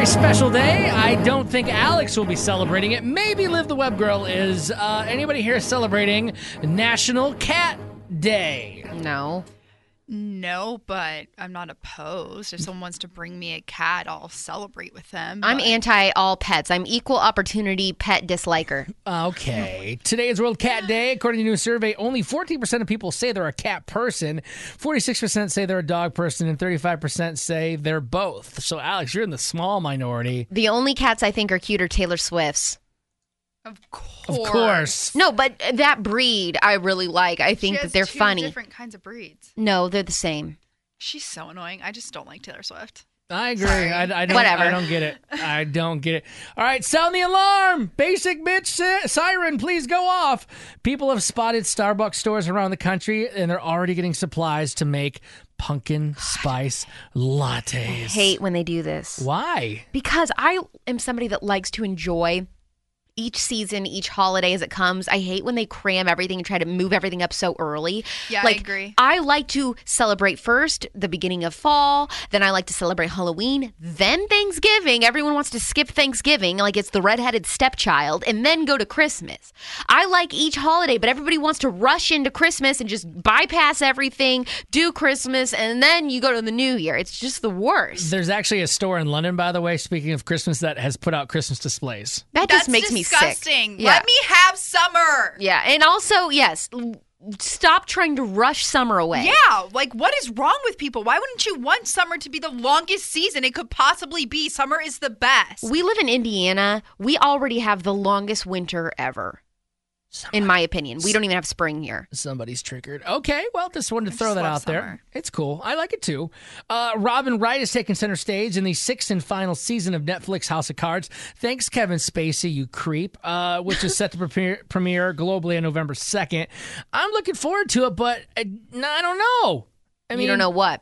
very special day. I don't think Alex will be celebrating it. Maybe Liv the Web Girl is. Anybody here celebrating National Cat Day? No, but I'm not opposed. If someone wants to bring me a cat, I'll celebrate with them. I'm anti all pets. I'm equal opportunity pet disliker. Okay. Today is World Cat Day. According to a new survey, only 14% of people say they're a cat person, 46% say they're a dog person, and 35% say they're both. So, Alex, you're in the small minority. The only cats I think are cute are Taylor Swift's. Of Of course. No, but that breed I really like. I think that they're funny. Different kinds of breeds. No, they're the same. She's so annoying. I just don't like Taylor Swift. I agree. Sorry. I don't, Whatever. I don't get it. I don't get it. All right, sound the alarm. Basic bitch siren, please go off. People have spotted Starbucks stores around the country, and they're already getting supplies to make pumpkin spice lattes. I hate when they do this. Why? Because I am somebody that likes to enjoy each season, each holiday as it comes. I hate when they cram everything and try to move everything up so early. Yeah, I agree. I like to celebrate first the beginning of fall, then I like to celebrate Halloween, then Thanksgiving. Everyone wants to skip Thanksgiving like it's the redheaded stepchild, and then go to Christmas. I like each holiday, but everybody wants to rush into Christmas and just bypass everything, do Christmas, and then you go to the New Year. It's just the worst. There's actually a store in London, by the way, speaking of Christmas, that has put out Christmas displays. That just makes me disgusting. sick. Yeah. Let me have summer. Yeah, and also, yes, stop trying to rush summer away. Yeah, like what is wrong with people? Why wouldn't you want summer to be the longest season it could possibly be? Summer is the best. We live in Indiana. We already have the longest winter ever. In my opinion. We don't even have spring here. Somebody's triggered. Okay, well, just wanted to throw just that love out there. summer. It's cool. I like it too. Robin Wright is taking center stage in the 6th and final season of Netflix House of Cards. Thanks, Kevin Spacey, you creep, which is set to premiere globally on November 2nd. I'm looking forward to it, but I don't know. You don't know what?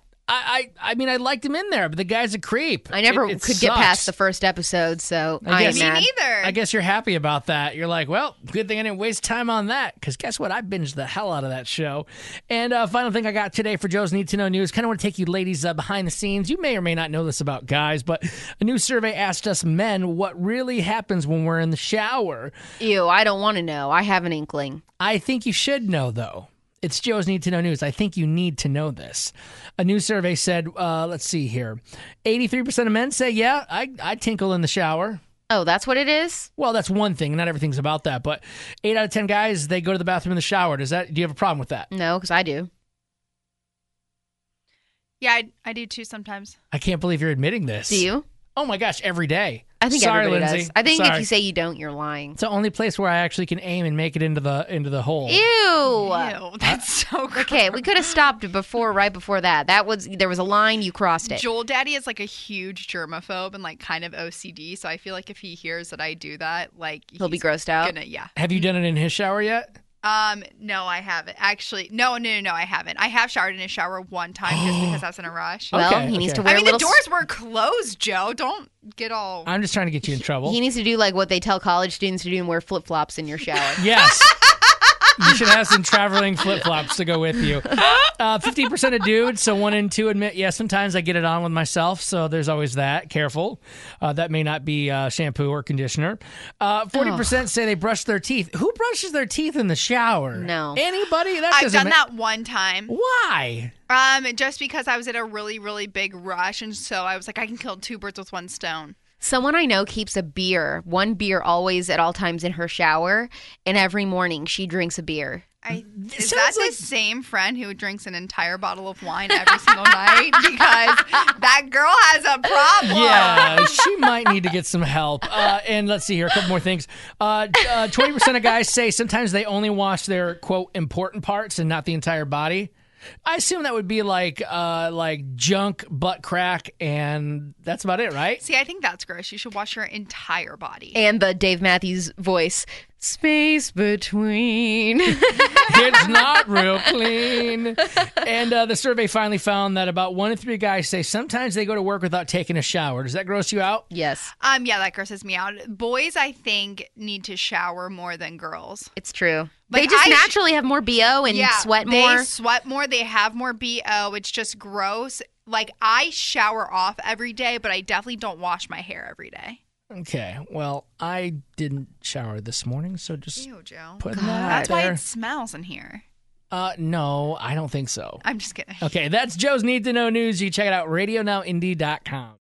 I mean, I liked him in there, but the guy's a creep. I never It could get sucks. past the first episode, so I am guess- mad. Me neither. I guess you're happy about that. You're like, well, good thing I didn't waste time on that, because guess what? I binged the hell out of that show. And final thing I got today for Joe's Need to Know News, kind of want to take you ladies behind the scenes. You may or may not know this about guys, but a new survey asked us men what really happens when we're in the shower. Ew, I don't want to know. I have an inkling. I think you should know, though. It's Joe's Need to Know News. I think you need to know this. A new survey said, let's see here, 83% of men say, yeah, I tinkle in the shower. Oh, that's what it is? Well, that's one thing. Not everything's about that. But 8 out of 10 guys, they go to the bathroom in the shower. Do you have a problem with that? No, because I do. Yeah, I do too sometimes. I can't believe you're admitting this. Do you? Oh, my gosh, every day. I think Sorry, everybody Lindsay. does. I think Sorry. if you say you don't, you're lying. It's the only place where I actually can aim and make it into the hole. Ew. Ew, that's so gross. Okay, we could have stopped right before that. There was a line, you crossed it. Joel Daddy is like a huge germaphobe and like kind of OCD, so I feel like if he hears that I do that, like He'll be he's grossed out? Yeah. Have you done it in his shower yet? No, I haven't. Actually, no, I haven't. I have showered in a shower one time just because I was in a rush. Well, Okay, he needs to okay. wear I mean, little... the doors were closed, Joe. Don't get all... I'm just trying to get you in trouble. He needs to do like what they tell college students to do and wear flip-flops in your shower. Yes. You should have some traveling flip-flops to go with you. 15% of dudes, so 1 in 2 admit, yeah, sometimes I get it on with myself, so there's always that. Careful. That may not be shampoo or conditioner. 40% say they brush their teeth. Who brushes their teeth in the shower? No. Anybody? I've done that one time. Why? Just because I was in a really, really big rush, and so I was like, I can kill 2 birds with 1 stone. Someone I know keeps one beer always at all times in her shower, and every morning she drinks a beer. Is that the same friend who drinks an entire bottle of wine every single night? Because that girl has a problem. Yeah, she might need to get some help. And let's see here, a couple more things. 20% of guys say sometimes they only wash their, quote, important parts and not the entire body. I assume that would be like junk, butt crack, and that's about it, right? See, I think that's gross. You should wash your entire body. And the Dave Matthews voice, Space between. It's not real clean. And the survey finally found that about 1 in 3 guys say sometimes they go to work without taking a shower. Does that gross you out? Yes, Yeah, that grosses me out. Boys, I think, need to shower more than girls. it's true. Like, they just I naturally have more BO and sweat more. They sweat more. They have more BO. It's just gross. Like, I shower off every day, but I definitely don't wash my hair every day. Okay. Well, I didn't shower this morning, so just Ew, Joe. putting that That's out why there. it smells in here. No, I don't think so. I'm just kidding. Okay, that's Joe's Need to Know News. You can check it out, radionowindy.com.